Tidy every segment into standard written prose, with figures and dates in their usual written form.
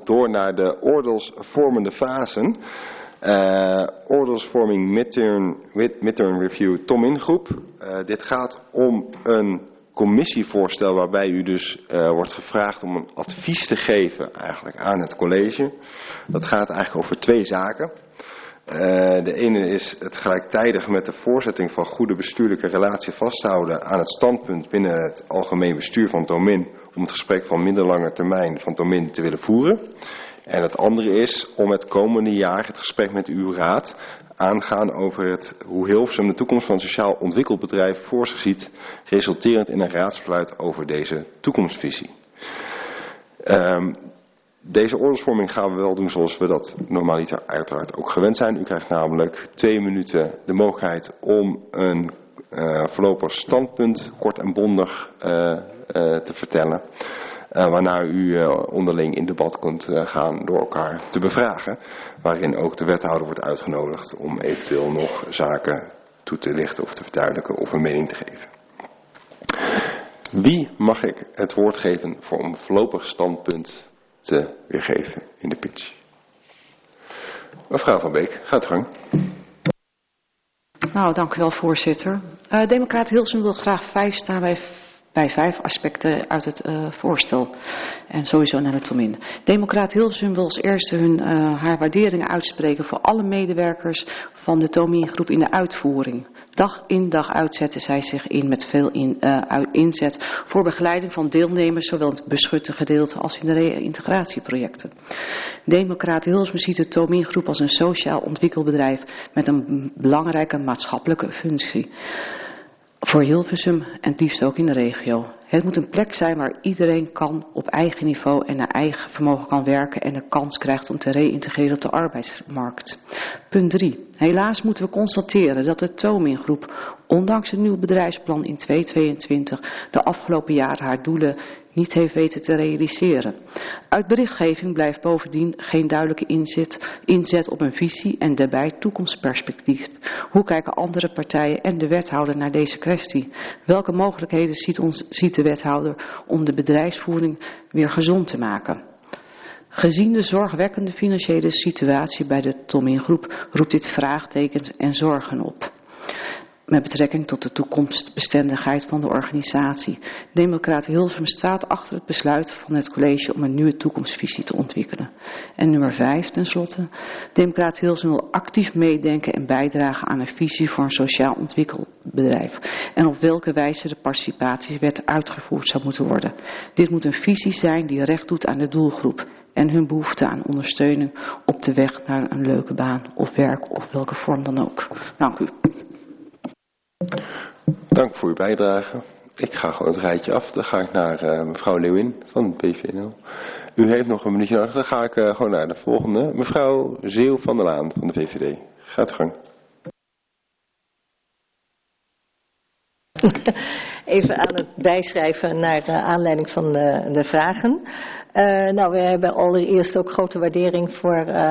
door naar de oordeelsvormende fasen. Oordeelsvorming midterm review Tomin groep. Dit gaat om een commissievoorstel waarbij u dus wordt gevraagd om een advies te geven eigenlijk aan het college. Dat gaat eigenlijk over 2 zaken. De ene is het gelijktijdig met de voorzetting van goede bestuurlijke relatie vasthouden aan het standpunt binnen het algemeen bestuur van Tomin om het gesprek van middellange termijn van Tomin te willen voeren. En het andere is om het komende jaar het gesprek met uw raad aangaan over hoe Hilversum de toekomst van een sociaal ontwikkelbedrijf voor zich ziet, resulterend in een raadsbesluit over deze toekomstvisie. Deze oordeelsvorming gaan we wel doen zoals we dat normaliter uiteraard ook gewend zijn. U krijgt namelijk 2 minuten de mogelijkheid om een voorlopig standpunt kort en bondig te vertellen. Waarna u onderling in debat kunt gaan door elkaar te bevragen. Waarin ook de wethouder wordt uitgenodigd om eventueel nog zaken toe te lichten of te verduidelijken of een mening te geven. Wie mag ik het woord geven voor een voorlopig standpunt te weergeven in de pitch? Mevrouw Van Beek, gaat gang. Nou, dank u wel, voorzitter. Democraat Hilversum wil graag 5 staan bij 5 aspecten uit het voorstel. En sowieso naar de Tomin. Democraat Hilversum wil als eerste haar waarderingen uitspreken voor alle medewerkers van de Tomin groep in de uitvoering. Dag in dag uit zetten zij zich in met veel inzet voor begeleiding van deelnemers, zowel in het beschutte gedeelte als in de reïntegratieprojecten. Democraat Hilversum ziet de Tomin groep als een sociaal ontwikkelbedrijf met een belangrijke maatschappelijke functie. Voor Hilversum en het liefst ook in de regio. Het moet een plek zijn waar iedereen kan op eigen niveau en naar eigen vermogen kan werken en de kans krijgt om te reïntegreren op de arbeidsmarkt. Punt 3. Helaas moeten we constateren dat de Tomin groep, ondanks een nieuw bedrijfsplan in 2022, de afgelopen jaren haar doelen niet heeft weten te realiseren. Uit berichtgeving blijft bovendien geen duidelijke inzet op een visie en daarbij toekomstperspectief. Hoe kijken andere partijen en de wethouder naar deze kwestie? Welke mogelijkheden ziet de wethouder om de bedrijfsvoering weer gezond te maken? Gezien de zorgwekkende financiële situatie bij de Tomin groep roept dit vraagtekens en zorgen op. Met betrekking tot de toekomstbestendigheid van de organisatie. Democraat Hilversum staat achter het besluit van het college om een nieuwe toekomstvisie te ontwikkelen. En nummer 5 tenslotte. Democraat Hilversum wil actief meedenken en bijdragen aan een visie voor een sociaal ontwikkelbedrijf. En op welke wijze de participatiewet uitgevoerd zou moeten worden. Dit moet een visie zijn die recht doet aan de doelgroep. En hun behoefte aan ondersteuning op de weg naar een leuke baan of werk of welke vorm dan ook. Dank u. Dank voor uw bijdrage. Ik ga gewoon het rijtje af. Dan ga ik naar mevrouw Leeuwin van het PVNL. U heeft nog een minuutje nodig. Dan ga ik gewoon naar de volgende. Mevrouw Zeeuw van der Laan van de VVD. Gaat gang. Even aan het bijschrijven naar aanleiding van de vragen. Nou, we hebben allereerst ook grote waardering voor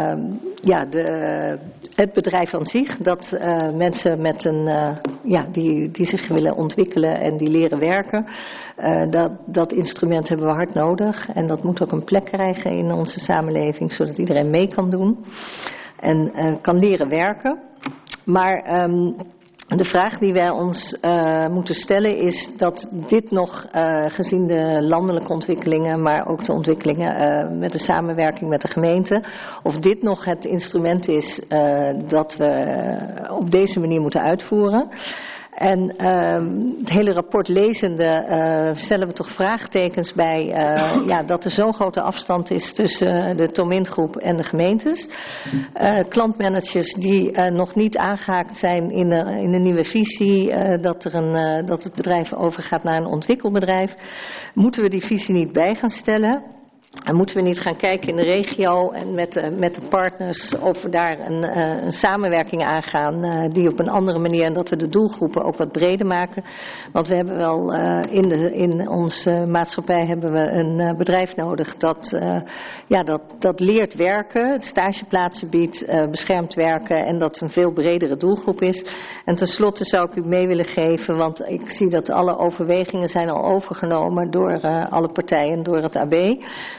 het bedrijf aan zich. Dat mensen met die zich willen ontwikkelen en die leren werken. Dat instrument hebben we hard nodig. En dat moet ook een plek krijgen in onze samenleving, zodat iedereen mee kan doen. En kan leren werken. Maar de vraag die wij ons moeten stellen is dat dit nog, gezien de landelijke ontwikkelingen, maar ook de ontwikkelingen met de samenwerking met de gemeente, of dit nog het instrument is dat we op deze manier moeten uitvoeren. En het hele rapport lezende stellen we toch vraagtekens bij dat er zo'n grote afstand is tussen de Tomin groep en de gemeentes. Klantmanagers die nog niet aangehaakt zijn in de nieuwe visie, dat het bedrijf overgaat naar een ontwikkelbedrijf. Moeten we die visie niet bij gaan stellen? En moeten we niet gaan kijken in de regio en met de partners of we daar een samenwerking aangaan die op een andere manier en dat we de doelgroepen ook wat breder maken. Want we hebben wel in onze maatschappij hebben we een bedrijf nodig dat leert werken, stageplaatsen biedt, beschermd werken en dat een veel bredere doelgroep is. En tenslotte zou ik u mee willen geven, want ik zie dat alle overwegingen zijn al overgenomen door alle partijen, door het AB.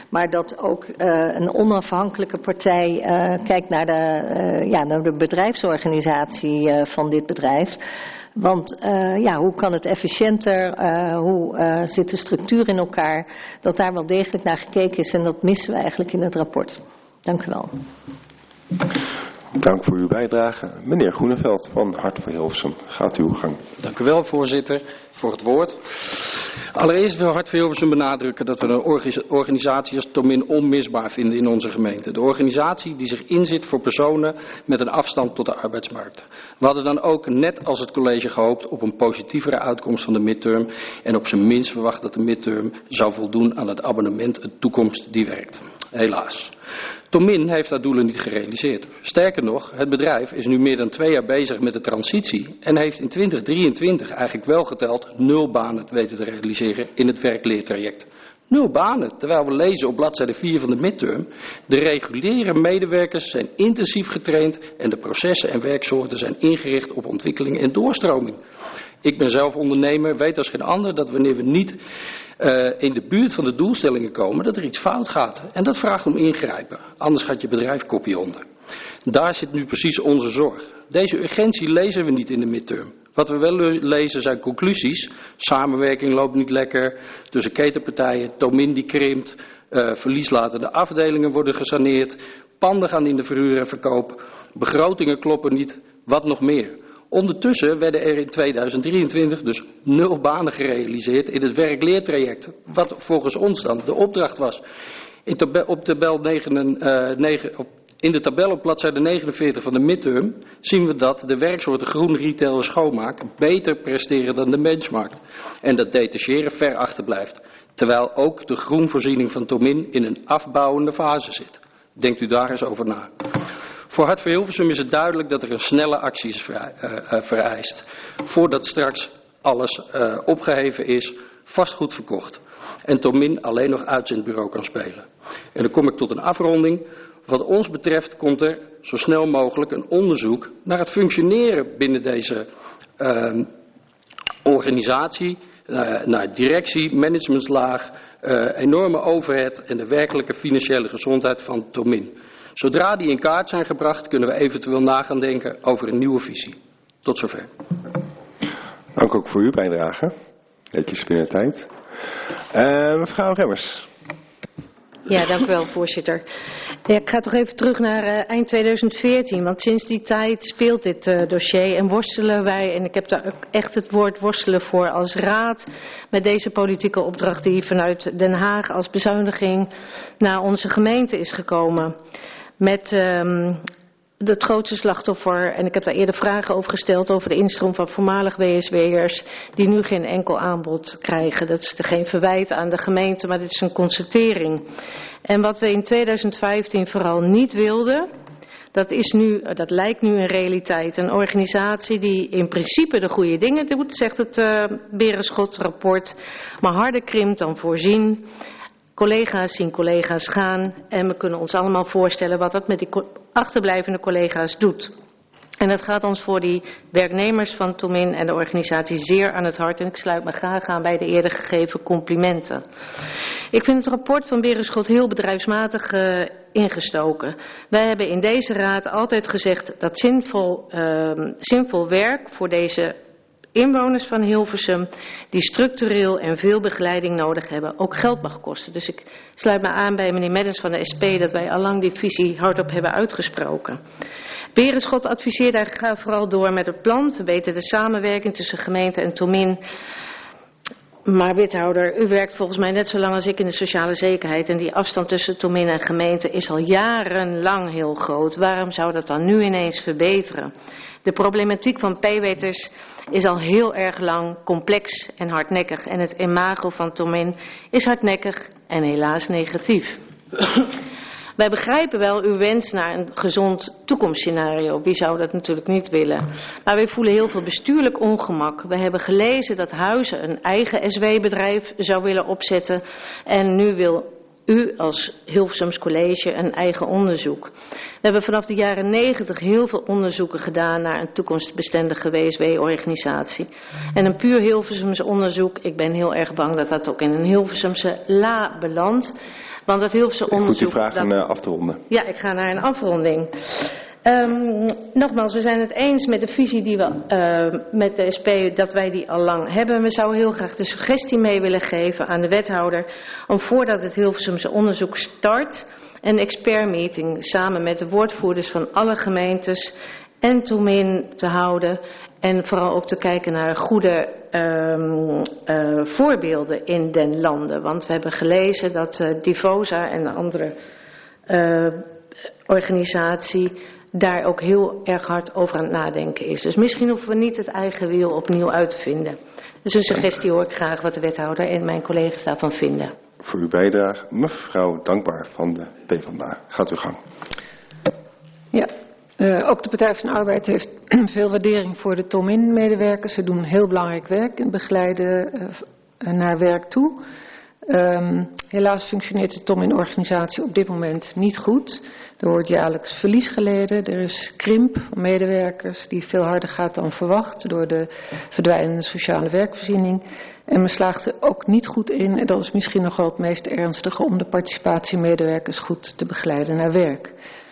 Maar dat ook een onafhankelijke partij kijkt naar de bedrijfsorganisatie van dit bedrijf. Want hoe kan het efficiënter, hoe zit de structuur in elkaar, dat daar wel degelijk naar gekeken is en dat missen we eigenlijk in het rapport. Dank u wel. Dank voor uw bijdrage. Meneer Groeneveld van Hart voor Hilversum, gaat uw gang. Dank u wel, voorzitter, voor het woord. Allereerst wil Hart voor Hilversum benadrukken dat we een organisatie als Tomin onmisbaar vinden in onze gemeente. De organisatie die zich inzet voor personen met een afstand tot de arbeidsmarkt. We hadden dan ook, net als het college, gehoopt op een positievere uitkomst van de midterm en op zijn minst verwacht dat de midterm zou voldoen aan het abonnement Een Toekomst die Werkt. Helaas. Tomin heeft haar doelen niet gerealiseerd. Sterker nog, het bedrijf is nu meer dan 2 jaar bezig met de transitie en heeft in 2023 eigenlijk wel geteld 0 banen weten te realiseren in het werkleertraject. 0 banen, terwijl we lezen op bladzijde 4 van de midterm. De reguliere medewerkers zijn intensief getraind en de processen en werksoorten zijn ingericht op ontwikkeling en doorstroming. Ik ben zelf ondernemer, weet als geen ander dat wanneer we niet in de buurt van de doelstellingen komen, dat er iets fout gaat. En dat vraagt om ingrijpen, anders gaat je bedrijf kopje onder. Daar zit nu precies onze zorg. Deze urgentie lezen we niet in de midterm. Wat we wel lezen zijn conclusies. Samenwerking loopt niet lekker tussen ketenpartijen, Tomin die krimpt, verlieslatende afdelingen worden gesaneerd, panden gaan in de verhuur en verkoop, begrotingen kloppen niet, wat nog meer. Ondertussen werden er in 2023 dus 0 banen gerealiseerd in het werkleertraject. Wat volgens ons dan de opdracht was. In de tabel op bladzijde 49 van de midterm zien we dat de werksoorten groen, retail en schoonmaak beter presteren dan de benchmark. En dat detacheren ver achterblijft. Terwijl ook de groenvoorziening van Tomin in een afbouwende fase zit. Denkt u daar eens over na. Voor Hart voor Hilversum is het duidelijk dat er een snelle actie is vereist. Voordat straks alles opgeheven is, vastgoed verkocht. En Tomin alleen nog uitzendbureau kan spelen. En dan kom ik tot een afronding. Wat ons betreft komt er zo snel mogelijk een onderzoek naar het functioneren binnen deze organisatie. Naar directie, managementslaag, enorme overhead en de werkelijke financiële gezondheid van Tomin. Zodra die in kaart zijn gebracht, kunnen we eventueel na gaan denken over een nieuwe visie. Tot zover. Dank ook voor uw bijdrage. Netjes binnen tijd. Mevrouw Remmers. Ja, dank u wel, voorzitter. Ja, ik ga toch even terug naar eind 2014, want sinds die tijd speelt dit dossier en worstelen wij, en ik heb daar ook echt het woord worstelen voor als raad, met deze politieke opdracht die vanuit Den Haag als bezuiniging naar onze gemeente is gekomen. Met het grootste slachtoffer, en ik heb daar eerder vragen over gesteld, over de instroom van voormalig WSW'ers die nu geen enkel aanbod krijgen. Dat is geen verwijt aan de gemeente, maar dit is een constatering. En wat we in 2015 vooral niet wilden, dat lijkt nu een realiteit. Een organisatie die in principe de goede dingen doet, zegt het Berenschot-rapport, maar harder krimpt dan voorzien. Collega's zien collega's gaan en we kunnen ons allemaal voorstellen wat dat met die achterblijvende collega's doet. En dat gaat ons voor die werknemers van Tomin en de organisatie zeer aan het hart en ik sluit me graag aan bij de eerder gegeven complimenten. Ik vind het rapport van Berenschot heel bedrijfsmatig ingestoken. Wij hebben in deze raad altijd gezegd dat zinvol werk voor deze inwoners van Hilversum die structureel en veel begeleiding nodig hebben, ook geld mag kosten. Dus ik sluit me aan bij meneer Meddens van de SP dat wij allang die visie hardop hebben uitgesproken. Berenschot adviseert daar vooral door met het plan, verbeter de samenwerking tussen gemeente en Tomin. Maar wethouder, u werkt volgens mij net zo lang als ik in de sociale zekerheid en die afstand tussen Tomin en gemeente is al jarenlang heel groot. Waarom zou dat dan nu ineens verbeteren? De problematiek van paywetters is al heel erg lang complex en hardnekkig. En het imago van Tomin is hardnekkig en helaas negatief. Wij begrijpen wel uw wens naar een gezond toekomstscenario. Wie zou dat natuurlijk niet willen. Maar wij voelen heel veel bestuurlijk ongemak. We hebben gelezen dat Huizen een eigen SW-bedrijf zou willen opzetten. En nu wil u als Hilversums College een eigen onderzoek. We hebben vanaf de jaren 90 heel veel onderzoeken gedaan naar een toekomstbestendige WSW-organisatie. En een puur Hilversums onderzoek, ik ben heel erg bang dat dat ook in een Hilversumse la belandt. Want dat Hilversum Ik moet u onderzoek... vragen af te ronden. Ja, ik ga naar een afronding. Nogmaals, we zijn het eens met de visie die we met de SP, dat wij die al lang hebben. We zouden heel graag de suggestie mee willen geven aan de wethouder om voordat het Hilversumse onderzoek start een expertmeeting samen met de woordvoerders van alle gemeentes en TOMIN te houden. En vooral ook te kijken naar goede voorbeelden in den landen. Want we hebben gelezen dat Divosa en een andere organisatie daar ook heel erg hard over aan het nadenken is. Dus misschien hoeven we niet het eigen wiel opnieuw uit te vinden. Dus een suggestie hoor ik graag wat de wethouder en mijn collega's daarvan vinden. Voor uw bijdrage, mevrouw Dankbaar van de PvdA. Gaat uw gang. Ja, ook de Partij van de Arbeid heeft veel waardering voor de TOMIN-medewerkers. Ze doen heel belangrijk werk en begeleiden naar werk toe. Helaas functioneert de TOMIN-organisatie op dit moment niet goed. Er wordt jaarlijks verlies geleden. Er is krimp van medewerkers die veel harder gaat dan verwacht door de verdwijnende sociale werkvoorziening. En men slaagt er ook niet goed in, en dat is misschien nog wel het meest ernstige, om de participatiemedewerkers goed te begeleiden naar werk.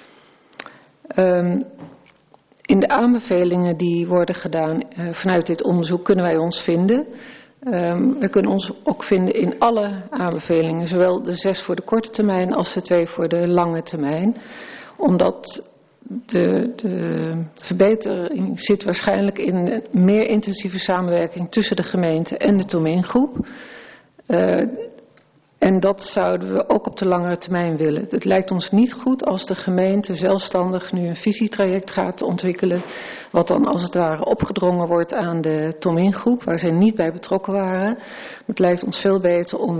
In de aanbevelingen die worden gedaan vanuit dit onderzoek kunnen wij ons vinden. We kunnen ons ook vinden in alle aanbevelingen, zowel de 6 voor de korte termijn als de 2 voor de lange termijn. Omdat de verbetering zit waarschijnlijk in een meer intensieve samenwerking tussen de gemeente en de TOMIN-groep. En dat zouden we ook op de langere termijn willen. Het lijkt ons niet goed als de gemeente zelfstandig nu een visietraject gaat ontwikkelen, wat dan als het ware opgedrongen wordt aan de TOMIN-groep, waar zij niet bij betrokken waren. Maar het lijkt ons veel beter om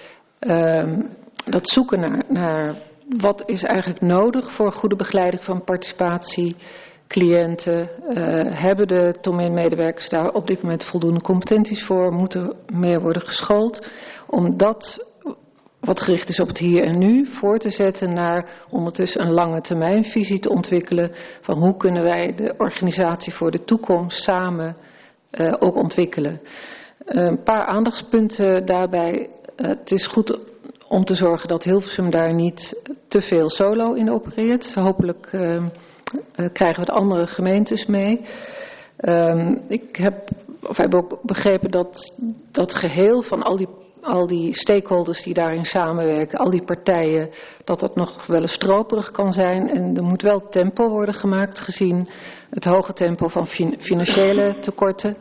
dat zoeken naar wat is eigenlijk nodig voor goede begeleiding van participatiecliënten. Hebben de TOMIN-medewerkers daar op dit moment voldoende competenties voor? Moeten meer worden geschoold? Om dat wat gericht is op het hier en nu voor te zetten naar ondertussen een lange termijnvisie te ontwikkelen van hoe kunnen wij de organisatie voor de toekomst samen ook ontwikkelen. Een paar aandachtspunten daarbij. Het is goed om te zorgen dat Hilversum daar niet te veel solo in opereert. Hopelijk krijgen we de andere gemeentes mee. Ik heb ook begrepen dat geheel van al die stakeholders die daarin samenwerken, al die partijen, dat nog wel eens stroperig kan zijn. En er moet wel tempo worden gemaakt gezien het hoge tempo van financiële tekorten.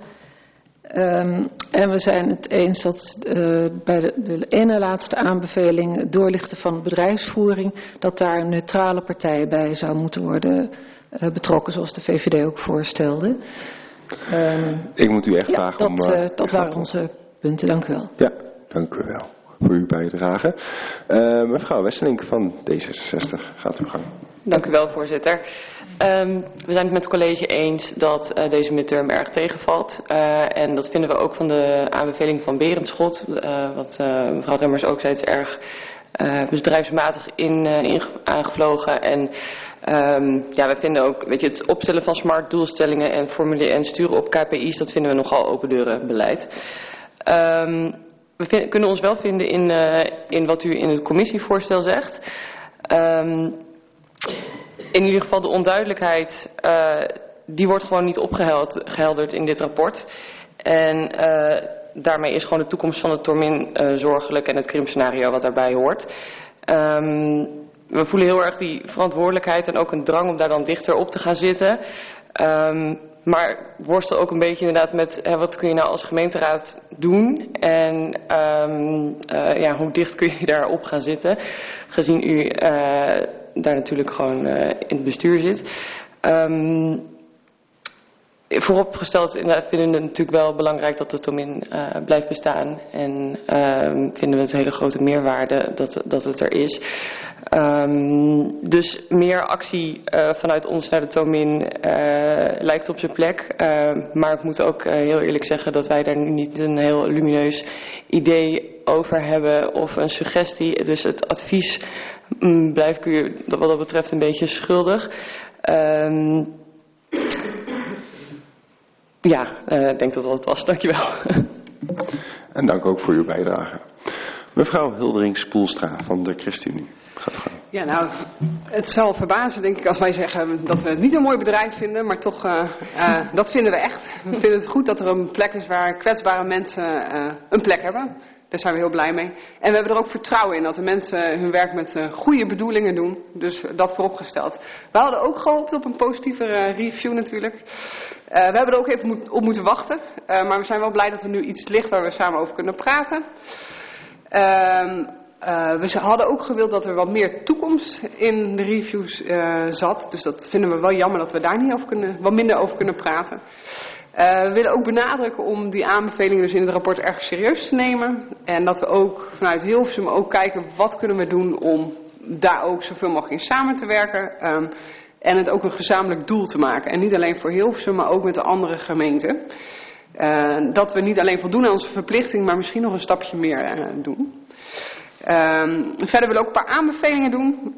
En we zijn het eens dat bij de ene laatste aanbeveling, het doorlichten van bedrijfsvoering, dat daar een neutrale partij bij zou moeten worden betrokken, zoals de VVD ook voorstelde. Ik moet u echt vragen om... Dat waren onze punten, dank u wel. Ja, dank u wel voor uw bijdrage. Mevrouw Wesselink van D66, gaat uw gang. Dank u wel, voorzitter. We zijn het met het college eens dat deze midterm erg tegenvalt. En dat vinden we ook van de aanbeveling van Berenschot. Wat mevrouw Remmers ook zei, het is erg bedrijfsmatig aangevlogen. En we vinden ook, het opstellen van smart doelstellingen en sturen op KPI's, dat vinden we nogal open deuren beleid. We kunnen ons wel vinden in wat u in het commissievoorstel zegt. In ieder geval de onduidelijkheid, die wordt gewoon niet opgehelderd in dit rapport. En daarmee is gewoon de toekomst van de TOMIN zorgelijk en het krimpscenario wat daarbij hoort. We voelen heel erg die verantwoordelijkheid en ook een drang om daar dan dichter op te gaan zitten. Maar worstel ook een beetje inderdaad met wat kun je nou als gemeenteraad doen en hoe dicht kun je daarop gaan zitten, gezien u daar natuurlijk gewoon in het bestuur zit. Vooropgesteld vinden we het natuurlijk wel belangrijk dat de TOMIN blijft bestaan en vinden we het hele grote meerwaarde dat het er is. Dus meer actie vanuit ons naar de TOMIN lijkt op zijn plek. Maar ik moet ook heel eerlijk zeggen dat wij daar nu niet een heel lumineus idee over hebben of een suggestie. Dus het advies blijf ik u wat dat betreft een beetje schuldig. Ik denk dat dat het was. Dankjewel. En dank ook voor uw bijdrage. Mevrouw Hildering-Spoelstra van de ChristenUnie. Gaat u gang. Ja, nou, het zal verbazen, denk ik, als wij zeggen dat we het niet een mooi bedrijf vinden, maar toch, dat vinden we echt. We vinden het goed dat er een plek is waar kwetsbare mensen een plek hebben. Daar zijn we heel blij mee. En we hebben er ook vertrouwen in dat de mensen hun werk met goede bedoelingen doen. Dus dat vooropgesteld. We hadden ook gehoopt op een positievere review natuurlijk. We hebben er ook even op moeten wachten. Maar we zijn wel blij dat er nu iets ligt waar we samen over kunnen praten. We hadden ook gewild dat er wat meer toekomst in de reviews zat. Dus dat vinden we wel jammer dat we daar niet wat minder over kunnen praten. We willen ook benadrukken om die aanbevelingen dus in het rapport erg serieus te nemen. En dat we ook vanuit Hilversum ook kijken wat kunnen we doen om daar ook zoveel mogelijk in samen te werken. En het ook een gezamenlijk doel te maken. En niet alleen voor Hilversum, maar ook met de andere gemeenten. Dat we niet alleen voldoen aan onze verplichting, maar misschien nog een stapje meer doen. Verder willen we ook een paar aanbevelingen doen.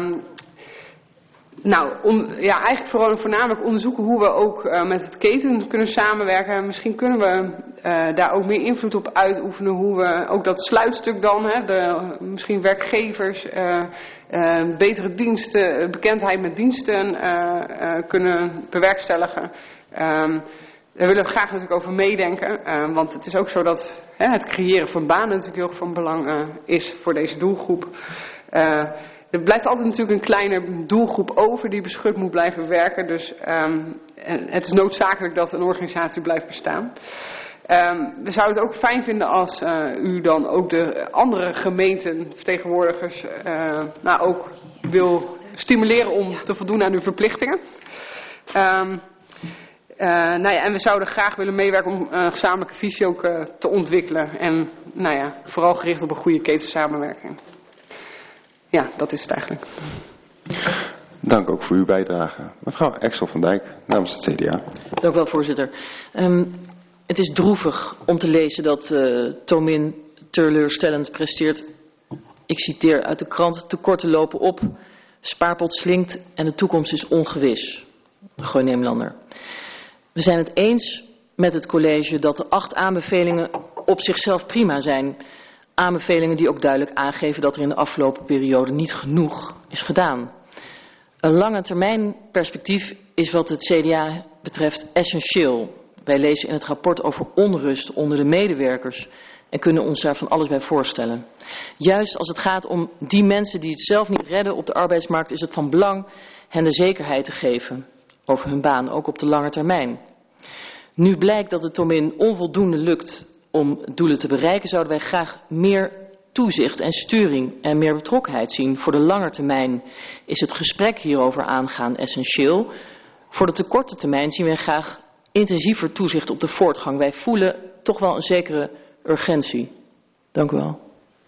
Eigenlijk voornamelijk onderzoeken hoe we ook met het keten kunnen samenwerken. Misschien kunnen we daar ook meer invloed op uitoefenen. Hoe we ook dat sluitstuk dan, misschien werkgevers, betere diensten, bekendheid met diensten kunnen bewerkstelligen. Daar willen we graag natuurlijk over meedenken. Want het is ook zo dat het creëren van banen natuurlijk heel van belang is voor deze doelgroep. Er blijft altijd natuurlijk een kleine doelgroep over die beschut moet blijven werken. Dus het is noodzakelijk dat een organisatie blijft bestaan. We zouden het ook fijn vinden als u dan ook de andere gemeentevertegenwoordigers ook wil stimuleren om te voldoen aan uw verplichtingen. En we zouden graag willen meewerken om een gezamenlijke visie ook te ontwikkelen. En vooral gericht op een goede ketensamenwerking. Ja, dat is het eigenlijk. Dank ook voor uw bijdrage. Mevrouw Exel van Dijk, namens het CDA. Dank u wel, voorzitter. Het is droevig om te lezen dat Tomin teleurstellend presteert. Ik citeer uit de krant: tekorten lopen op, spaarpot slinkt en de toekomst is ongewis. Gooi Nederlander. We zijn het eens met het college dat de 8 aanbevelingen op zichzelf prima zijn. Aanbevelingen die ook duidelijk aangeven dat er in de afgelopen periode niet genoeg is gedaan. Een lange termijn perspectief is wat het CDA betreft essentieel. Wij lezen in het rapport over onrust onder de medewerkers en kunnen ons daar van alles bij voorstellen. Juist als het gaat om die mensen die het zelf niet redden op de arbeidsmarkt, is het van belang hen de zekerheid te geven over hun baan, ook op de lange termijn. Nu blijkt dat het Tomin onvoldoende lukt om doelen te bereiken, zouden wij graag meer toezicht en sturing en meer betrokkenheid zien. Voor de lange termijn is het gesprek hierover aangaan essentieel. Voor de te korte termijn zien wij graag intensiever toezicht op de voortgang. Wij voelen toch wel een zekere urgentie. Dank u wel.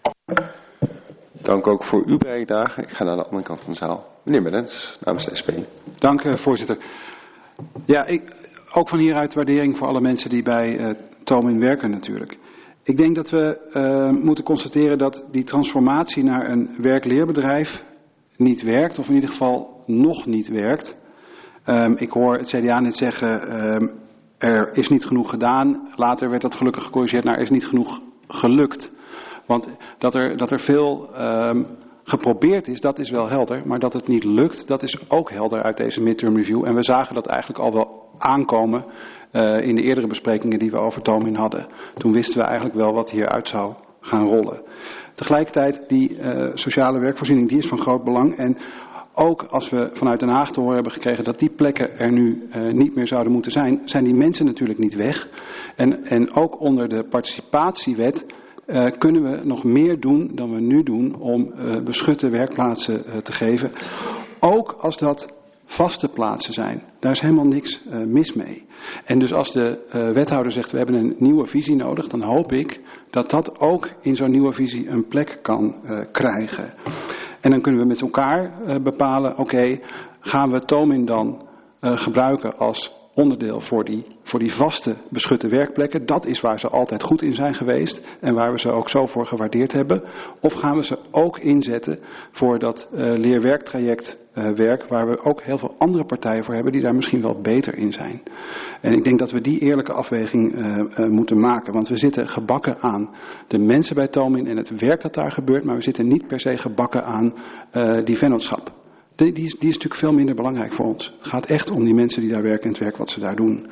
Dank ook voor uw bijdrage. Ik ga naar de andere kant van de zaal. Meneer Merens, namens de SP. Dank, voorzitter. Ja, ook van hieruit waardering voor alle mensen die bij Tomin werken natuurlijk. Ik denk dat we moeten constateren dat die transformatie naar een werk-leerbedrijf niet werkt, of in ieder geval nog niet werkt. Ik hoor het CDA net zeggen, er is niet genoeg gedaan. Later werd dat gelukkig gecorrigeerd naar er is niet genoeg gelukt. Want dat er veel geprobeerd is, dat is wel helder. Maar dat het niet lukt, dat is ook helder uit deze midterm review. En we zagen dat eigenlijk al wel aankomen in de eerdere besprekingen die we over Tomin hadden. Toen wisten we eigenlijk wel wat hieruit zou gaan rollen. Tegelijkertijd, die sociale werkvoorziening, die is van groot belang. En ook als we vanuit Den Haag te horen hebben gekregen dat die plekken er nu niet meer zouden moeten zijn, zijn die mensen natuurlijk niet weg. En ook onder de participatiewet kunnen we nog meer doen dan we nu doen om beschutte werkplaatsen te geven. Ook als dat vaste plaatsen zijn. Daar is helemaal niks mis mee. En dus als de wethouder zegt we hebben een nieuwe visie nodig, dan hoop ik dat dat ook in zo'n nieuwe visie een plek kan krijgen. En dan kunnen we met elkaar bepalen, oké, gaan we Tomin dan gebruiken als onderdeel voor die vaste beschutte werkplekken. Dat is waar ze altijd goed in zijn geweest en waar we ze ook zo voor gewaardeerd hebben. Of gaan we ze ook inzetten voor dat leerwerktrajectwerk waar we ook heel veel andere partijen voor hebben die daar misschien wel beter in zijn. En ik denk dat we die eerlijke afweging moeten maken. Want we zitten gebakken aan de mensen bij Tomin en het werk dat daar gebeurt, maar we zitten niet per se gebakken aan die vennootschap. Die is natuurlijk veel minder belangrijk voor ons. Het gaat echt om die mensen die daar werken en het werk wat ze daar doen.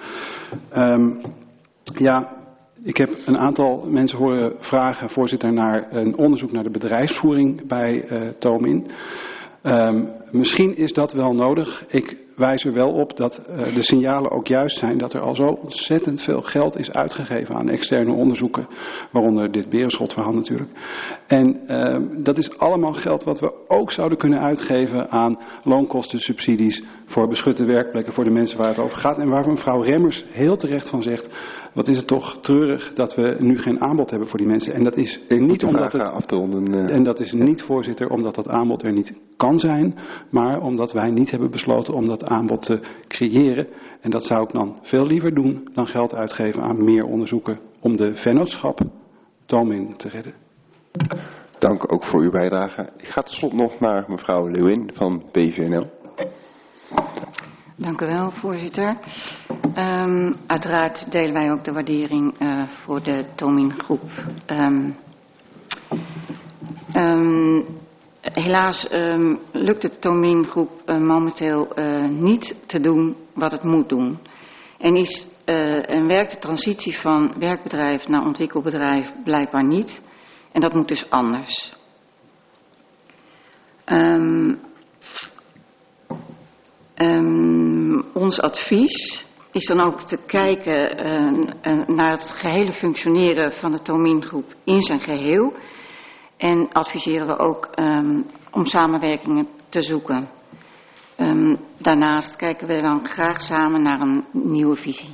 Ik heb een aantal mensen horen vragen, voorzitter, naar een onderzoek naar de bedrijfsvoering bij Tomin. Misschien is dat wel nodig. Ik wijs er wel op dat de signalen ook juist zijn dat er al zo ontzettend veel geld is uitgegeven aan externe onderzoeken. Waaronder dit Berenschot-verhaal natuurlijk. En dat is allemaal geld wat we ook zouden kunnen uitgeven aan loonkostensubsidies voor beschutte werkplekken voor de mensen waar het over gaat. En waar mevrouw Remmers heel terecht van zegt, wat is het toch treurig dat we nu geen aanbod hebben voor die mensen. En dat is niet omdat en dat is niet, voorzitter, omdat dat aanbod er niet kan zijn, maar omdat wij niet hebben besloten om dat aanbod te creëren. En dat zou ik dan veel liever doen dan geld uitgeven aan meer onderzoeken om de vennootschap Tomin te redden. Dank ook voor uw bijdrage. Ik ga tot slot nog naar mevrouw Leeuwin van BVNL. Dank u wel, voorzitter. Uiteraard delen wij ook de waardering voor de Tomin-groep. Helaas lukt de Tomin-groep momenteel niet te doen wat het moet doen. En werkt de transitie van werkbedrijf naar ontwikkelbedrijf blijkbaar niet. En dat moet dus anders. Ons advies is dan ook te kijken naar het gehele functioneren van de Tomin-groep in zijn geheel. En adviseren we ook om samenwerkingen te zoeken. Daarnaast kijken we dan graag samen naar een nieuwe visie.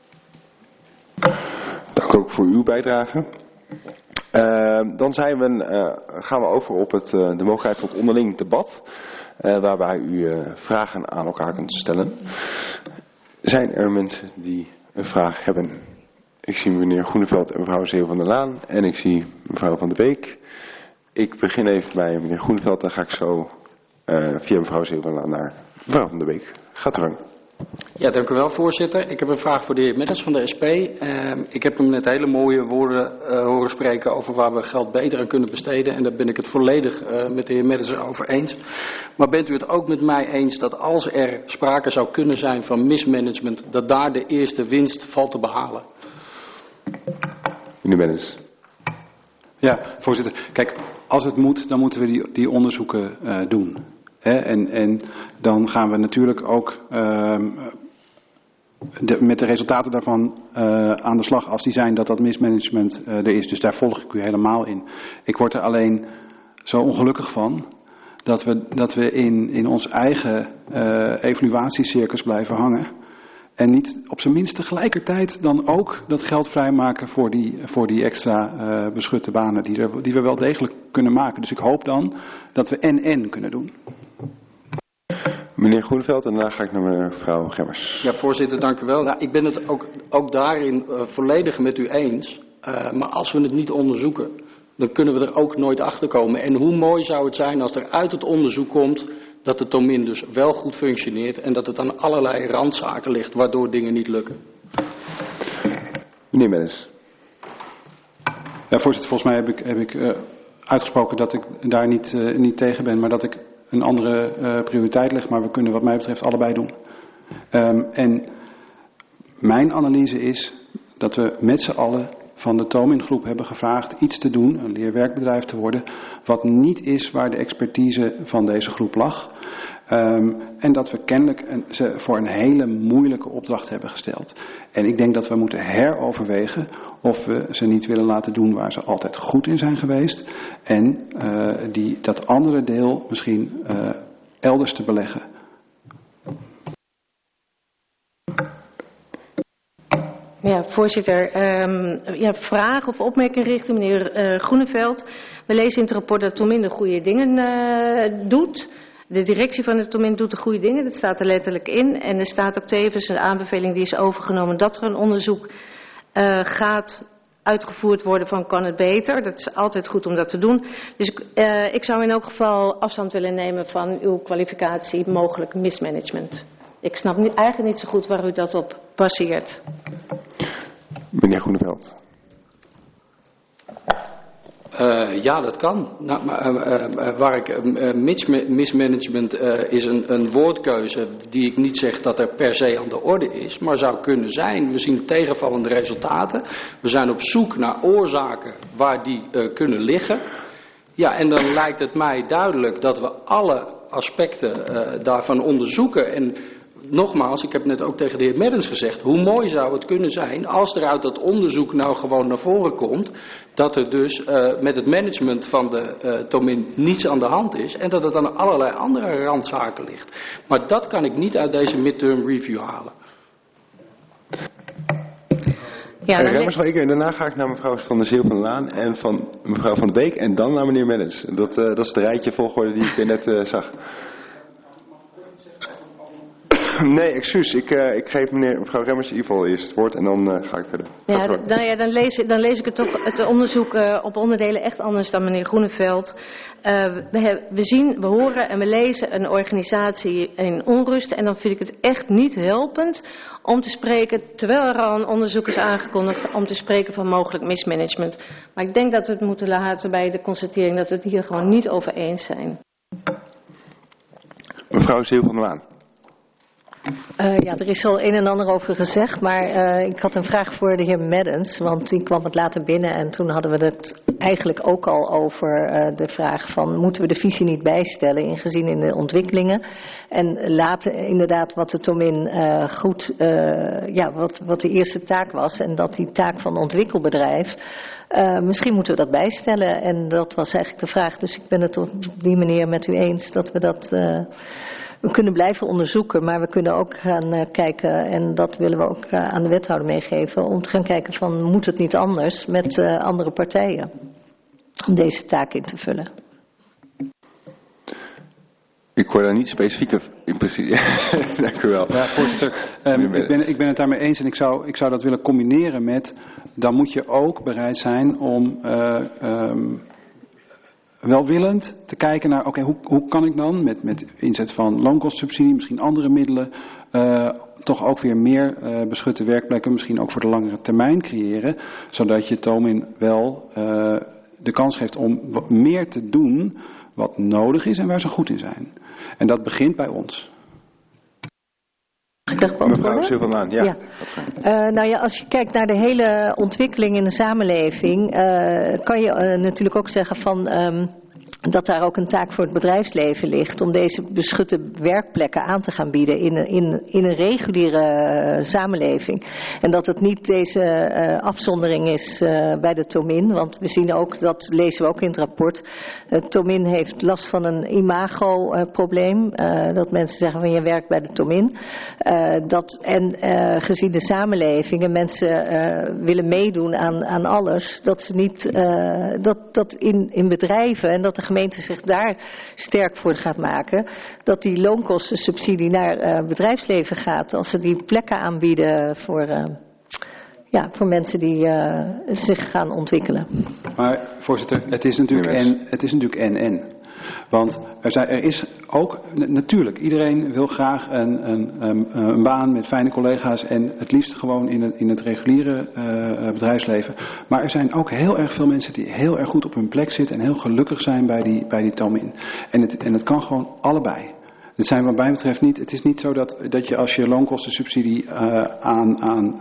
Dank ook voor uw bijdrage. Dan gaan we over op de mogelijkheid tot onderling debat. Waarbij u vragen aan elkaar kunt stellen. Zijn er mensen die een vraag hebben? Ik zie meneer Groeneveld en mevrouw Zeeuw van der Laan. En ik zie mevrouw Van der Beek. Ik begin even bij meneer Groeneveld. Dan ga ik zo via mevrouw Zeeuw van der Laan naar mevrouw Van der Beek. Gaat u gang. Ja, dank u wel, voorzitter. Ik heb een vraag voor de heer Medders van de SP. Ik heb hem net hele mooie woorden horen spreken over waar we geld beter aan kunnen besteden. En daar ben ik het volledig met de heer Medders over eens. Maar bent u het ook met mij eens dat als er sprake zou kunnen zijn van mismanagement, dat daar de eerste winst valt te behalen? Meneer Medders. Ja, voorzitter. Kijk, als het moet, dan moeten we die onderzoeken doen. En dan gaan we natuurlijk ook met de resultaten daarvan aan de slag als die zijn dat mismanagement er is. Dus daar volg ik u helemaal in. Ik word er alleen zo ongelukkig van dat we in ons eigen evaluatiecircus blijven hangen. En niet op zijn minst tegelijkertijd dan ook dat geld vrijmaken voor die extra beschutte banen die we wel degelijk kunnen maken. Dus ik hoop dan dat we en kunnen doen. Meneer Groeneveld, en daarna ga ik naar mevrouw Gemmers. Ja, voorzitter, dank u wel. Nou, ik ben het ook daarin volledig met u eens. Maar als we het niet onderzoeken, dan kunnen we er ook nooit achter komen. En hoe mooi zou het zijn als er uit het onderzoek komt dat de Tomin dus wel goed functioneert en dat het aan allerlei randzaken ligt waardoor dingen niet lukken. Meneer Medders. Ja, voorzitter, volgens mij heb ik uitgesproken dat ik daar niet tegen ben, maar dat ik een andere prioriteit leg. Maar we kunnen wat mij betreft allebei doen. En mijn analyse is dat we met z'n allen van de Tomin-groep hebben gevraagd iets te doen, een leerwerkbedrijf te worden, wat niet is waar de expertise van deze groep lag. En dat we kennelijk ze voor een hele moeilijke opdracht hebben gesteld. En ik denk dat we moeten heroverwegen of we ze niet willen laten doen waar ze altijd goed in zijn geweest. En dat andere deel misschien elders te beleggen. Ja, voorzitter. Vraag of opmerking richting meneer Groeneveld. We lezen in het rapport dat Tomin de goede dingen doet. De directie van de Tomin doet de goede dingen, dat staat er letterlijk in. En er staat ook tevens een aanbeveling die is overgenomen dat er een onderzoek gaat uitgevoerd worden van kan het beter. Dat is altijd goed om dat te doen. Dus ik zou in elk geval afstand willen nemen van uw kwalificatie mogelijk mismanagement. Ik snap eigenlijk niet zo goed waar u dat op baseert. Meneer Groeneveld. Ja, dat kan. Nou, waar ik mismanagement is een woordkeuze die ik niet zeg dat er per se aan de orde is, maar zou kunnen zijn. We zien tegenvallende resultaten. We zijn op zoek naar oorzaken waar die kunnen liggen. Ja, en dan lijkt het mij duidelijk dat we alle aspecten daarvan onderzoeken. En nogmaals, ik heb net ook tegen de heer Meddens gezegd, hoe mooi zou het kunnen zijn als er uit dat onderzoek nou gewoon naar voren komt dat er dus met het management van de Tomin niets aan de hand is en dat het aan allerlei andere randzaken ligt. Maar dat kan ik niet uit deze midterm review halen. Ja, en daarna ga ik naar mevrouw van der Zeel van der Laan en van mevrouw van de Beek en dan naar meneer Meddens. Dat is het rijtje volgorde die ik net zag. Nee, excuus. Ik geef mevrouw Remmers in ieder geval eerst het woord en dan ga ik verder. Ja, dan lees ik het toch het onderzoek op onderdelen echt anders dan meneer Groeneveld. We horen en we lezen een organisatie in onrust en dan vind ik het echt niet helpend om te spreken, terwijl er al een onderzoek is aangekondigd, om te spreken van mogelijk mismanagement. Maar ik denk dat we het moeten laten bij de constatering dat we het hier gewoon niet over eens zijn. Mevrouw Zeel van der Laan. Ja, er is al een en ander over gezegd, maar ik had een vraag voor de heer Meddens, want die kwam het later binnen en toen hadden we het eigenlijk ook al over de vraag van moeten we de visie niet bijstellen ingezien in de ontwikkelingen en laten inderdaad wat de Tomin wat de eerste taak was en dat die taak van ontwikkelbedrijf, misschien moeten we dat bijstellen en dat was eigenlijk de vraag, dus ik ben het op die manier met u eens dat we dat... We kunnen blijven onderzoeken, maar we kunnen ook gaan kijken, en dat willen we ook aan de wethouder meegeven, om te gaan kijken van moet het niet anders met andere partijen om deze taak in te vullen. Ik hoor daar niet specifieke impressie. Dank u wel. Ja, voorzitter, ik ben het daarmee eens en ik zou dat willen combineren met, dan moet je ook bereid zijn om... welwillend te kijken naar, hoe kan ik dan met inzet van loonkostsubsidie, misschien andere middelen, toch ook weer meer beschutte werkplekken, misschien ook voor de langere termijn creëren, zodat je Tomin wel de kans geeft om wat meer te doen wat nodig is en waar ze goed in zijn. En dat begint bij ons. Mevrouw Silvermaan, ja. Nou ja, als je kijkt naar de hele ontwikkeling in de samenleving, kan je natuurlijk ook zeggen van dat daar ook een taak voor het bedrijfsleven ligt om deze beschutte werkplekken aan te gaan bieden in een reguliere samenleving. En dat het niet deze afzondering is bij de Tomin, want we zien ook, dat lezen we ook in het rapport, Tomin heeft last van een imago-probleem, dat mensen zeggen van je werkt bij de Tomin. Gezien de samenleving en mensen willen meedoen aan alles, dat ze niet, dat in bedrijven en dat de gemeente zich daar sterk voor gaat maken, dat die loonkostensubsidie naar bedrijfsleven gaat als ze die plekken aanbieden voor mensen die zich gaan ontwikkelen. Maar voorzitter, het is natuurlijk en. Want er is ook, natuurlijk, iedereen wil graag een baan met fijne collega's en het liefst gewoon in het reguliere bedrijfsleven. Maar er zijn ook heel erg veel mensen die heel erg goed op hun plek zitten en heel gelukkig zijn bij die Tomin. En het kan gewoon allebei. Het zijn wat mij betreft niet, het is niet zo dat je als je loonkostensubsidie aan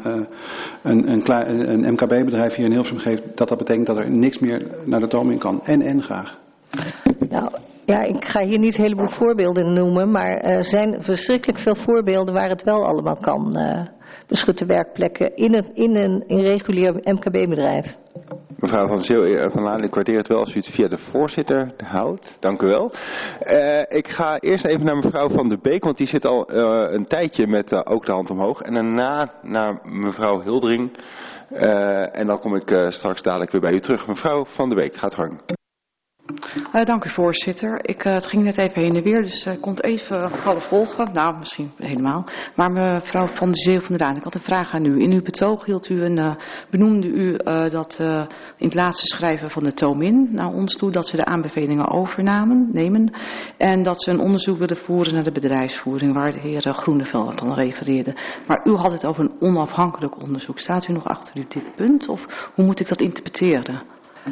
een MKB-bedrijf hier in Hilversum geeft, dat betekent dat er niks meer naar de Tomin kan. En graag. Nou, ja, ik ga hier niet een heleboel voorbeelden noemen, maar er zijn verschrikkelijk veel voorbeelden waar het wel allemaal kan. Beschutte werkplekken in een regulier MKB-bedrijf. Mevrouw van Zeel van Laan, ik waardeer het wel als u het via de voorzitter houdt. Dank u wel. Ik ga eerst even naar mevrouw Van der Beek, want die zit al een tijdje met ook de hand omhoog. En daarna naar mevrouw Hildering. En dan kom ik straks dadelijk weer bij u terug. Mevrouw Van der Beek, gaat gang. Dank u, voorzitter. Het ging net even heen en weer, dus ik kon het even half volgen. Nou, misschien helemaal. Maar mevrouw Van de Zeel van der Laan, ik had een vraag aan u. In uw betoog benoemde u dat in het laatste schrijven van de TOMIN naar ons toe, dat ze de aanbevelingen nemen. En dat ze een onderzoek willen voeren naar de bedrijfsvoering, waar de heer Groeneveld aan refereerde. Maar u had het over een onafhankelijk onderzoek. Staat u nog achter dit punt, of hoe moet ik dat interpreteren?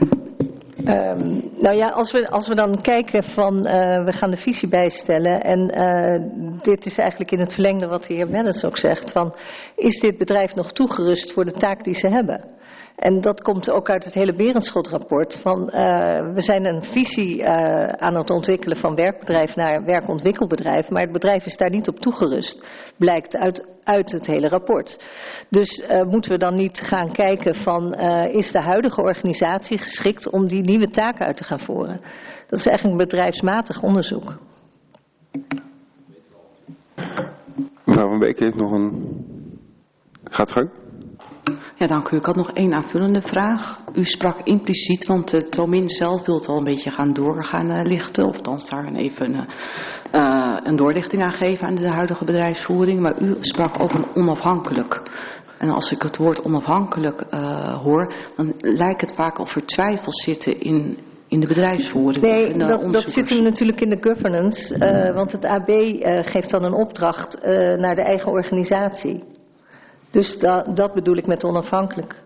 Nou ja, als we dan kijken van we gaan de visie bijstellen en dit is eigenlijk in het verlengde wat de heer Wellens ook zegt van is dit bedrijf nog toegerust voor de taak die ze hebben? En dat komt ook uit het hele Berenschot-rapport van we zijn een visie aan het ontwikkelen van werkbedrijf naar werkontwikkelbedrijf, maar het bedrijf is daar niet op toegerust, blijkt uit het hele rapport. Dus moeten we dan niet gaan kijken van is de huidige organisatie geschikt om die nieuwe taken uit te gaan voeren? Dat is eigenlijk een bedrijfsmatig onderzoek. Mevrouw Van Beek heeft nog een... Gaat gang? Ja, dank u. Ik had nog één aanvullende vraag. U sprak impliciet, want de TOMIN zelf wil het al een beetje gaan lichten, of dan daar even een doorlichting aan geven aan de huidige bedrijfsvoering. Maar u sprak over een onafhankelijk. En als ik het woord onafhankelijk hoor, dan lijkt het vaak of er twijfels zitten in de bedrijfsvoering. Nee, dat zit hem natuurlijk in de governance, want het AB geeft dan een opdracht naar de eigen organisatie. Dus dat bedoel ik met onafhankelijk.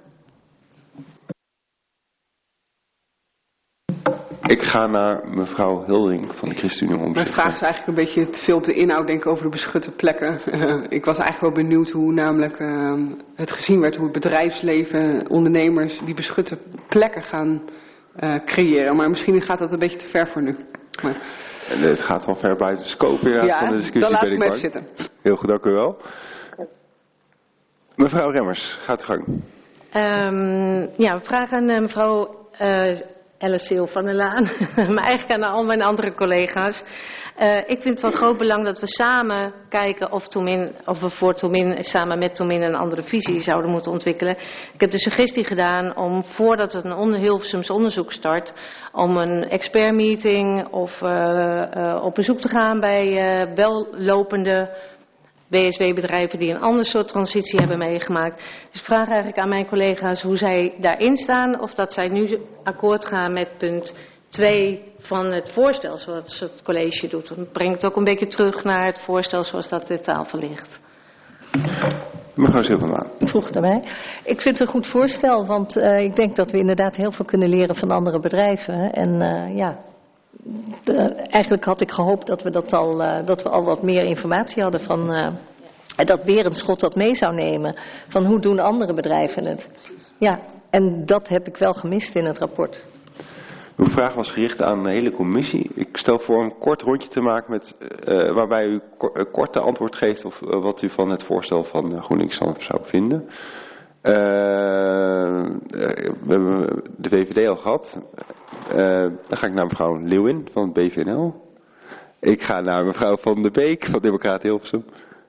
Ik ga naar mevrouw Hildering van de ChristenUnie. Mijn vraag is eigenlijk een beetje te veel op de inhoud denken over de beschutte plekken. Ik was eigenlijk wel benieuwd hoe namelijk het gezien werd, hoe het bedrijfsleven, ondernemers die beschutte plekken gaan creëren. Maar misschien gaat dat een beetje te ver voor nu. Maar... Het gaat wel ver buiten de scope van de discussie. Dan laat ik me even zitten. Heel goed, dank u wel. Mevrouw Remmers, gaat uw gang. Ja, we vragen aan mevrouw Alice van der Laan, maar eigenlijk aan al mijn andere collega's. Ik vind het van groot belang dat we samen kijken of we voor TOMIN samen met TOMIN een andere visie zouden moeten ontwikkelen. Ik heb de suggestie gedaan om voordat het een Hilversums onderzoek start, om een expertmeeting of op bezoek te gaan bij wellopende BSW-bedrijven die een ander soort transitie hebben meegemaakt. Dus ik vraag eigenlijk aan mijn collega's hoe zij daarin staan, of dat zij nu akkoord gaan met punt 2 van het voorstel zoals het college doet. Dan brengt het ook een beetje terug naar het voorstel zoals dat in tafel ligt. Mevrouw Zilvermaan. Ik vroeg het aan mij. Ik vind het een goed voorstel, want ik denk dat we inderdaad heel veel kunnen leren van andere bedrijven. En eigenlijk had ik gehoopt dat we al wat meer informatie hadden van dat Berenschot dat mee zou nemen. Van hoe doen andere bedrijven het? Ja, en dat heb ik wel gemist in het rapport. Uw vraag was gericht aan de hele commissie. Ik stel voor een kort rondje te maken waarbij u kort antwoord geeft of wat u van het voorstel van GroenLinks zou vinden. We hebben de VVD al gehad. Dan ga ik naar mevrouw Leeuwin van het BVNL. Ik ga naar mevrouw Van der Beek van Democraat Hilversum.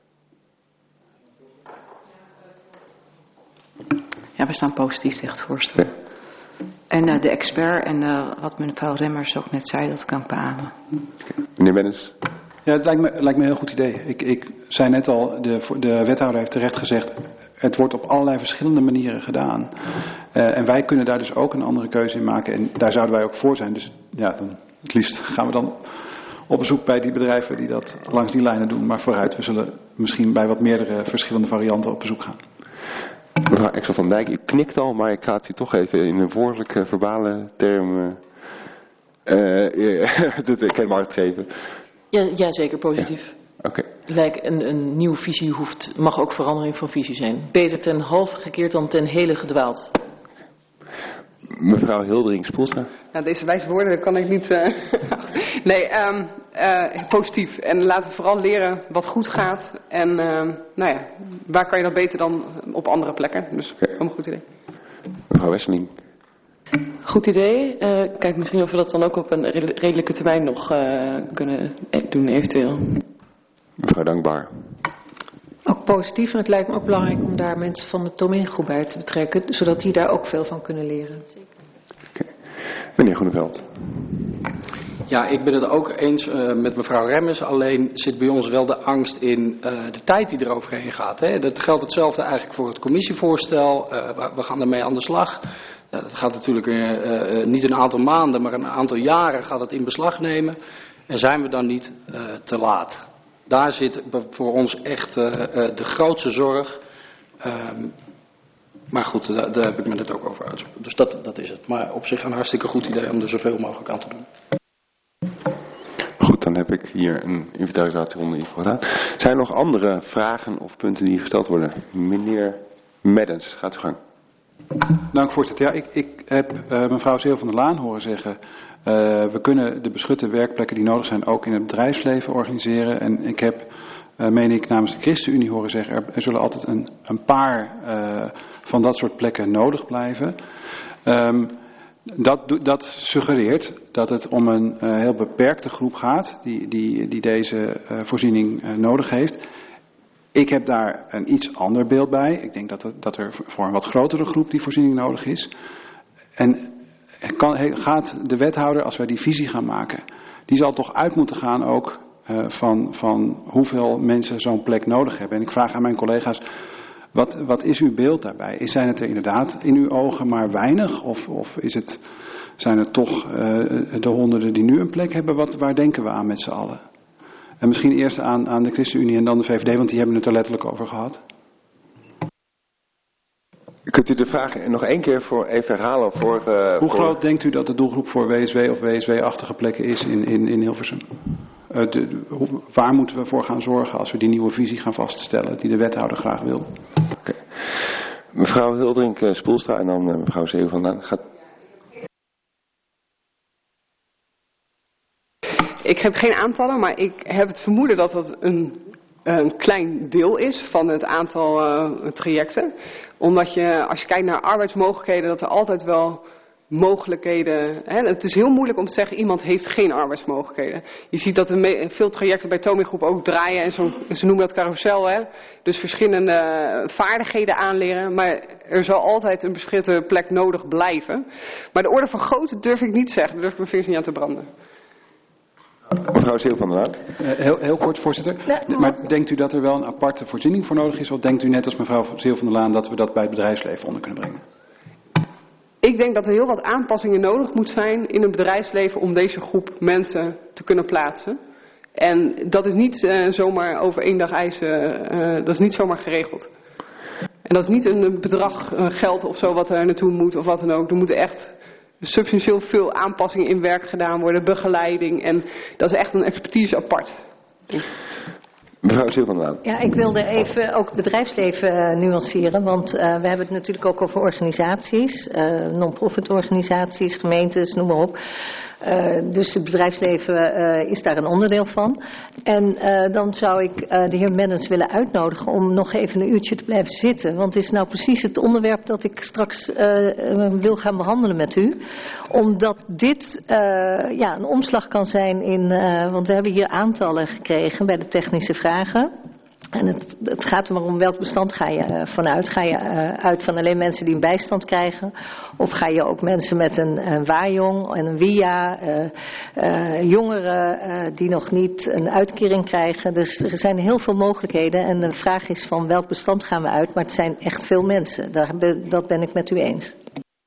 Ja, we staan positief tegen het voorstel. Okay. En de expert en wat mevrouw Remmers ook net zei, dat kan ik beamen. Okay. Meneer Bennis. Ja, het lijkt me een heel goed idee. Ik zei net al, de wethouder heeft terecht gezegd, het wordt op allerlei verschillende manieren gedaan. En wij kunnen daar dus ook een andere keuze in maken. En daar zouden wij ook voor zijn. Dus ja, dan, het liefst gaan we dan op bezoek bij die bedrijven die dat langs die lijnen doen. Maar vooruit, we zullen misschien bij wat meerdere verschillende varianten op bezoek gaan. Mevrouw Exel van Dijk, u knikt al, maar ik ga het u toch even in een woordelijke, verbale term het kenbaar geven. Ja, zeker positief. Ja. Okay. Lijkt een nieuwe visie mag ook verandering van visie zijn. Beter ten halve gekeerd dan ten hele gedwaald. Mevrouw Hildering-Spoelstra. Ja, deze wijze woorden kan ik niet... Nee, positief. En laten we vooral leren wat goed gaat. En waar kan je dat beter dan op andere plekken. Dus een goed idee. Mevrouw Wesseling. Goed idee. Kijk, misschien of we dat dan ook op een redelijke termijn nog kunnen doen eventueel. Mevrouw Dankbaar. Ook positief, en het lijkt me ook belangrijk om daar mensen van de TOMIN-groep bij te betrekken, zodat die daar ook veel van kunnen leren. Okay. Meneer Groeneveld. Ja, ik ben het ook eens met mevrouw Remmers. Alleen zit bij ons wel de angst in de tijd die er overheen gaat. Hè. Dat geldt hetzelfde eigenlijk voor het commissievoorstel. We gaan ermee aan de slag. Dat gaat natuurlijk niet een aantal maanden, maar een aantal jaren gaat het in beslag nemen. En zijn we dan niet te laat? Daar zit voor ons echt de grootste zorg. Maar goed, daar heb ik me net ook over uitgesproken. Dus dat is het. Maar op zich een hartstikke goed idee om er zoveel mogelijk aan te doen. Goed, dan heb ik hier een inventarisatieronde hiervoor gedaan. Zijn er nog andere vragen of punten die gesteld worden? Meneer Meddens, gaat uw gang. Dank voorzitter. Ja, ik heb mevrouw Zeel van der Laan horen zeggen, we kunnen de beschutte werkplekken die nodig zijn ook in het bedrijfsleven organiseren. En ik heb, meen ik, namens de ChristenUnie horen zeggen, er zullen altijd een paar van dat soort plekken nodig blijven. Dat suggereert dat het om een heel beperkte groep gaat die deze voorziening nodig heeft. Ik heb daar een iets ander beeld bij. Ik denk dat er voor een wat grotere groep die voorziening nodig is. En gaat de wethouder, als wij die visie gaan maken, die zal toch uit moeten gaan ook van hoeveel mensen zo'n plek nodig hebben. En ik vraag aan mijn collega's, wat is uw beeld daarbij? Zijn het er inderdaad in uw ogen maar weinig? Of zijn het toch de honderden die nu een plek hebben? Waar denken we aan met z'n allen? En misschien eerst aan de ChristenUnie en dan de VVD, want die hebben het er letterlijk over gehad. Kunt u de vraag nog één keer even herhalen? Hoe groot denkt u dat de doelgroep voor WSW of WSW-achtige plekken is in Hilversum? Waar moeten we voor gaan zorgen als we die nieuwe visie gaan vaststellen die de wethouder graag wil? Okay. Mevrouw Hildering-Spoelstra en dan mevrouw Zeel van der Laan. Ik heb geen aantallen, maar ik heb het vermoeden dat dat een klein deel is van het aantal trajecten. Omdat als je kijkt naar arbeidsmogelijkheden, dat er altijd wel mogelijkheden... Het is heel moeilijk om te zeggen, iemand heeft geen arbeidsmogelijkheden. Je ziet dat veel trajecten bij Tomin Groep ook draaien en ze noemen dat carousel. Hè? Dus verschillende vaardigheden aanleren, maar er zal altijd een beschutte plek nodig blijven. Maar de orde van grootte durf ik niet zeggen, daar durf ik mijn vingers niet aan te branden. Mevrouw Zeel van der Laan. Heel kort, voorzitter. Maar denkt u dat er wel een aparte voorziening voor nodig is? Of denkt u net als mevrouw Zeel van der Laan dat we dat bij het bedrijfsleven onder kunnen brengen? Ik denk dat er heel wat aanpassingen nodig moet zijn in het bedrijfsleven om deze groep mensen te kunnen plaatsen. En dat is niet zomaar over één dag eisen, dat is niet zomaar geregeld. En dat is niet een bedrag geld of zo wat er naartoe moet of wat dan ook. Er moeten echt substantieel veel aanpassingen in werk gedaan worden, begeleiding. En dat is echt een expertise apart. Mevrouw Zeel van der Laan. Ja, ik wilde even ook het bedrijfsleven nuanceren, want we hebben het natuurlijk ook over organisaties, non-profit organisaties, gemeentes, noem maar op. Dus het bedrijfsleven is daar een onderdeel van. En dan zou ik de heer Meddens willen uitnodigen om nog even een uurtje te blijven zitten. Want het is nou precies het onderwerp dat ik straks wil gaan behandelen met u. Omdat dit een omslag kan zijn in... want we hebben hier aantallen gekregen bij de technische vragen. En het gaat er maar om welk bestand ga je vanuit. Ga je uit van alleen mensen die een bijstand krijgen? Of ga je ook mensen met een waaijong en een WIA, jongeren die nog niet een uitkering krijgen? Dus er zijn heel veel mogelijkheden. En de vraag is van welk bestand gaan we uit? Maar het zijn echt veel mensen. Dat ben ik met u eens.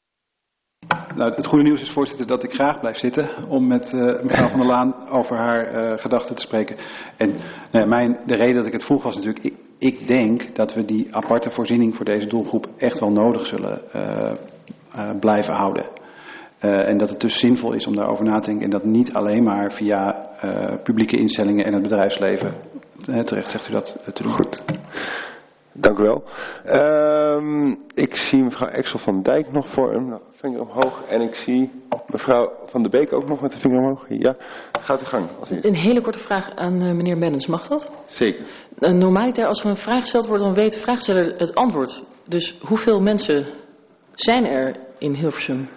Nou, het goede nieuws is, voorzitter, dat ik graag blijf zitten om met mevrouw van der Laan over haar gedachten te spreken. En de reden dat ik het vroeg was natuurlijk, ik denk dat we die aparte voorziening voor deze doelgroep echt wel nodig zullen blijven houden. En dat het dus zinvol is om daarover na te denken en dat niet alleen maar via publieke instellingen en het bedrijfsleven, terecht zegt u dat, te doen. Goed. Dank u wel. Ik zie mevrouw Exel van Dijk nog voor een vinger omhoog. En ik zie mevrouw Van der Beek ook nog met de vinger omhoog. Ja, gaat uw gang. Een hele korte vraag aan meneer Meddens. Mag dat? Zeker. Normaliter, als er een vraag gesteld wordt, dan weet de vraagsteller het antwoord. Dus hoeveel mensen zijn er in Hilversum?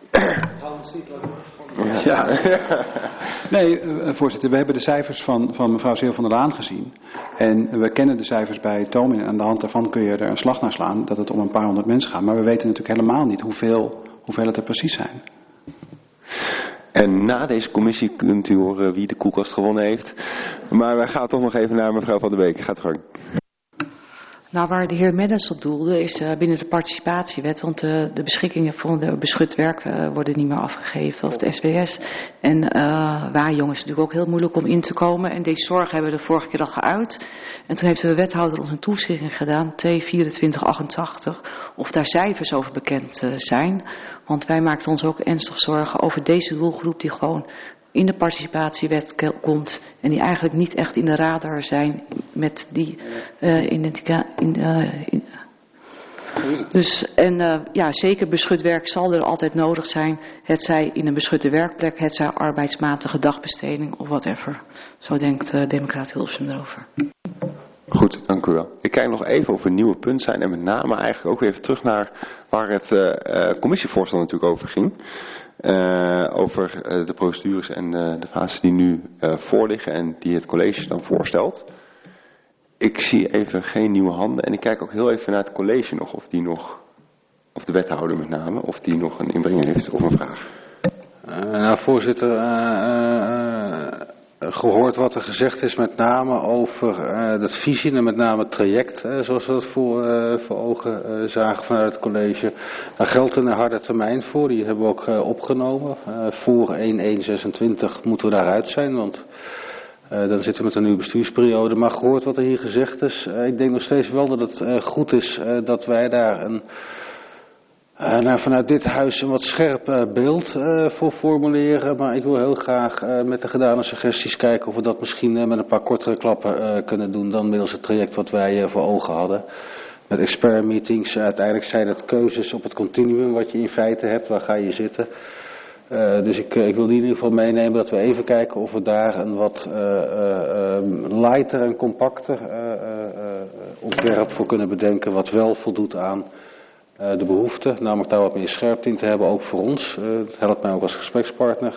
Ja. Nee, voorzitter, we hebben de cijfers van mevrouw Zeel van der Laan gezien. En we kennen de cijfers bij Tomin. En aan de hand daarvan kun je er een slag naar slaan dat het om een paar honderd mensen gaat. Maar we weten natuurlijk helemaal niet hoeveel het er precies zijn. En na deze commissie kunt u horen wie de koelkast gewonnen heeft. Maar wij gaan toch nog even naar mevrouw Van der Beek. Gaat gang. Nou, waar de heer Mendes op doelde is binnen de participatiewet, want de beschikkingen voor de beschut werk worden niet meer afgegeven, of de SWS. En waaijong is natuurlijk ook heel moeilijk om in te komen. En deze zorg hebben we de vorige keer al geuit. En toen heeft de wethouder ons een toezegging gedaan, T2488, of daar cijfers over bekend zijn. Want wij maakten ons ook ernstig zorgen over deze doelgroep die gewoon in de participatiewet komt en die eigenlijk niet echt in de radar zijn met die Dus zeker beschut werk zal er altijd nodig zijn, hetzij in een beschutte werkplek, hetzij arbeidsmatige dagbesteding of whatever. Zo denkt Democraat Hilversum erover. Goed, dank u wel. Ik kijk nog even of er nieuwe punten zijn en met name eigenlijk ook even terug naar waar het commissievoorstel natuurlijk over ging. Over de procedures en de fases die nu voorliggen en die het college dan voorstelt. Ik zie even geen nieuwe handen en ik kijk ook heel even naar het college nog of de wethouder met name, of die nog een inbreng heeft of een vraag. Voorzitter, gehoord wat er gezegd is met name over dat visie en met name het traject, zoals we dat voor ogen zagen vanuit het college. Daar geldt een harde termijn voor, die hebben we ook opgenomen. Voor 1/1/26 moeten we daaruit zijn, want dan zitten we met een nieuwe bestuursperiode. Maar gehoord wat er hier gezegd is, ik denk nog steeds wel dat het goed is dat wij daar vanuit dit huis een wat scherp beeld voor formuleren. Maar ik wil heel graag met de gedane suggesties kijken of we dat misschien met een paar kortere klappen kunnen doen dan middels het traject wat wij voor ogen hadden. Met expert meetings, uiteindelijk zijn het keuzes op het continuum wat je in feite hebt, waar ga je zitten. Dus ik wil die in ieder geval meenemen dat we even kijken of we daar een wat lighter en compacter ontwerp voor kunnen bedenken wat wel voldoet aan de behoefte, namelijk daar wat meer scherpte in te hebben, ook voor ons. Het helpt mij ook als gesprekspartner.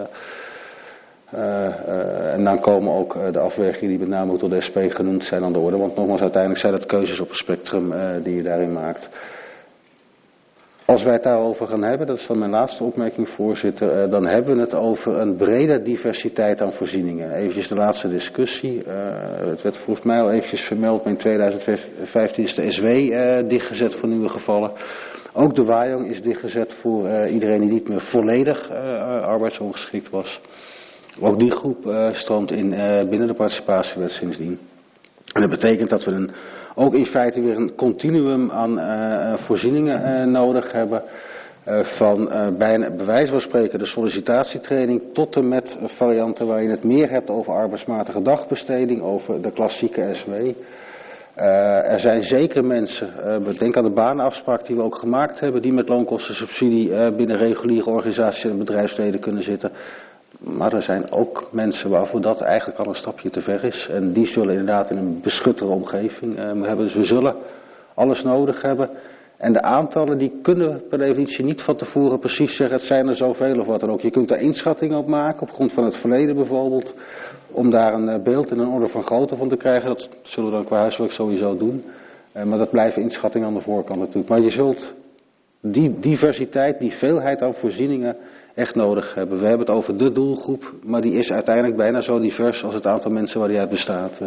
En dan komen ook de afwegingen die met name ook door de SP genoemd zijn aan de orde. Want nogmaals, uiteindelijk zijn het keuzes op een spectrum die je daarin maakt. Als wij het daarover gaan hebben, dat is dan mijn laatste opmerking, voorzitter, dan hebben we het over een brede diversiteit aan voorzieningen. Eventjes de laatste discussie. Het werd volgens mij al eventjes vermeld, maar in 2015 is de SW dichtgezet voor nieuwe gevallen. Ook de waaijong is dichtgezet voor iedereen die niet meer volledig arbeidsongeschikt was. Ook die groep stroomt in binnen de participatiewet sindsdien. En dat betekent dat we ook in feite weer een continuum aan voorzieningen nodig hebben. Van bij wijze van spreken de sollicitatietraining tot en met varianten waar je het meer hebt over arbeidsmatige dagbesteding, over de klassieke SW. Er zijn zeker mensen, denk aan de banenafspraak die we ook gemaakt hebben, die met loonkostensubsidie binnen reguliere organisaties en bedrijfsleden kunnen zitten. Maar er zijn ook mensen waarvoor dat eigenlijk al een stapje te ver is. En die zullen inderdaad in een beschuttere omgeving hebben. Dus we zullen alles nodig hebben. En de aantallen die kunnen we per definitie niet van tevoren precies zeggen. Het zijn er zoveel of wat dan ook. Je kunt er inschattingen op maken op grond van het verleden bijvoorbeeld. Om daar een beeld en een orde van grootte van te krijgen. Dat zullen we dan qua huiswerk sowieso doen. Maar dat blijven inschattingen aan de voorkant natuurlijk. Maar je zult die diversiteit, die veelheid aan voorzieningen echt nodig hebben. We hebben het over de doelgroep, maar die is uiteindelijk bijna zo divers als het aantal mensen waar die uit bestaat.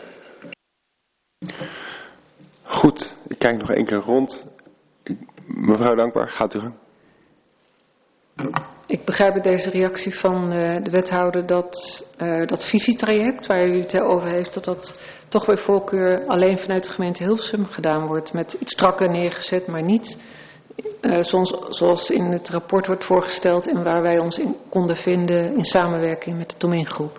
Goed, ik kijk nog één keer rond. Mevrouw Dankbaar, gaat u gang. Ik begrijp uit deze reactie van de wethouder dat visietraject waar u het over heeft, dat toch bij voorkeur alleen vanuit de gemeente Hilversum gedaan wordt. Met iets strakker neergezet, maar niet zoals in het rapport wordt voorgesteld en waar wij ons in konden vinden in samenwerking met de Tomin-groep.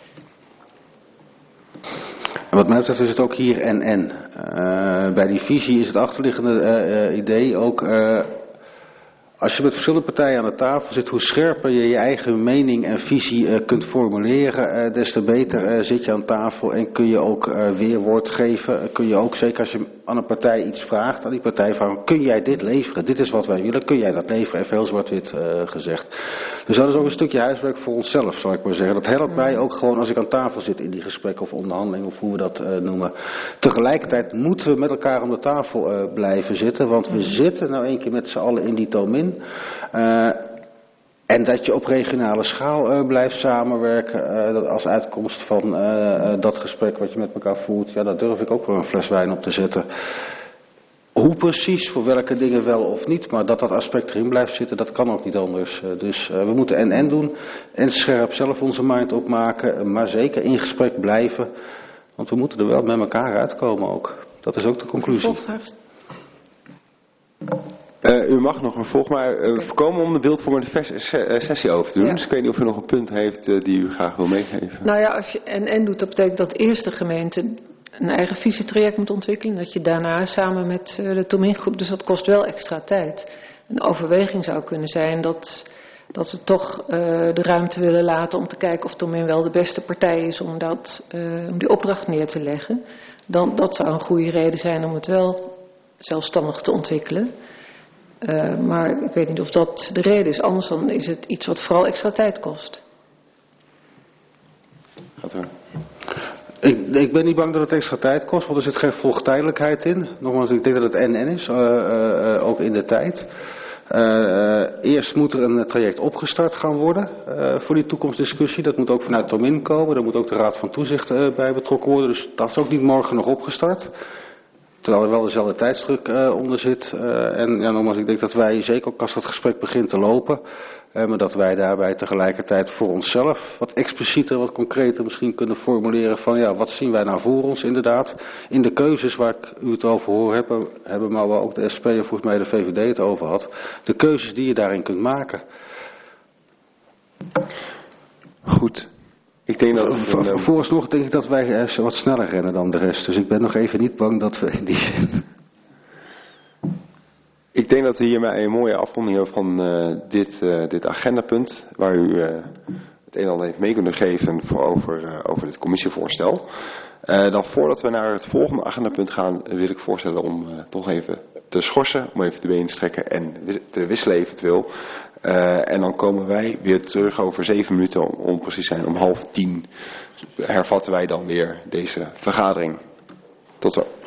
Wat mij betreft is het ook hier en. Bij die visie is het achterliggende idee ook, als je met verschillende partijen aan de tafel zit, hoe scherper je je eigen mening en visie kunt formuleren, des te beter zit je aan tafel en kun je ook weerwoord geven. Kun je ook, zeker als je aan een partij iets vraagt, aan die partij vragen, kun jij dit leveren? Dit is wat wij willen, kun jij dat leveren? Even heel zwart-wit gezegd. Dus dat is ook een stukje huiswerk voor onszelf, zal ik maar zeggen. Dat helpt mij ook gewoon als ik aan tafel zit in die gesprekken of onderhandelingen of hoe we dat noemen. Tegelijkertijd moeten we met elkaar om de tafel blijven zitten, want we zitten nou een keer met z'n allen in die Tomin. En dat je op regionale schaal blijft samenwerken als uitkomst van dat gesprek wat je met elkaar voert. Ja, daar durf ik ook wel een fles wijn op te zetten. Hoe precies, voor welke dingen wel of niet, maar dat aspect erin blijft zitten, dat kan ook niet anders. Dus we moeten en doen en scherp zelf onze mind opmaken, maar zeker in gesprek blijven. Want we moeten er wel met elkaar uitkomen ook. Dat is ook de conclusie. U mag nog een volg, maar voorkomen om de beeldvormende sessie over te doen. Ja. Dus ik weet niet of u nog een punt heeft die u graag wil meegeven. Nou ja, als je en doet, dat betekent dat eerst de gemeente een eigen visietraject moet ontwikkelen. Dat je daarna samen met de Tomin-groep, dus dat kost wel extra tijd. Een overweging zou kunnen zijn dat we toch de ruimte willen laten om te kijken of Tomin wel de beste partij is om die opdracht neer te leggen. Dat zou een goede reden zijn om het wel zelfstandig te ontwikkelen. Maar ik weet niet of dat de reden is. Anders dan is het iets wat vooral extra tijd kost. Ik ben niet bang dat het extra tijd kost, want er zit geen volgtijdelijkheid in. Nogmaals, ik denk dat het en is, ook in de tijd. Eerst moet er een traject opgestart gaan worden voor die toekomstdiscussie. Dat moet ook vanuit Tomin komen. Daar moet ook de Raad van Toezicht bij betrokken worden. Dus dat is ook niet morgen nog opgestart. Terwijl er wel dezelfde tijdsdruk onder zit. En ja, nogmaals, ik denk dat wij, zeker ook als dat gesprek begint te lopen, maar dat wij daarbij tegelijkertijd voor onszelf wat explicieter, wat concreter misschien kunnen formuleren van ja, wat zien wij nou voor ons inderdaad. In de keuzes waar u het over hoor hebben, maar waar ook de SP en volgens mij de VVD het over had. De keuzes die je daarin kunt maken. Goed. Ik denk dat vooralsnog denk ik dat wij wat sneller rennen dan de rest. Dus ik ben nog even niet bang dat we in die zin. Ik denk dat we hiermee een mooie afronding hebben van dit agendapunt. Waar u het een en ander heeft mee kunnen geven over dit commissievoorstel. Dan voordat we naar het volgende agendapunt gaan, wil ik voorstellen om toch even te schorsen. Om even de benen te strekken en te wisselen eventueel. En dan komen wij weer terug over 7 minuten, om precies te zijn, om 9:30 hervatten wij dan weer deze vergadering. Tot zo.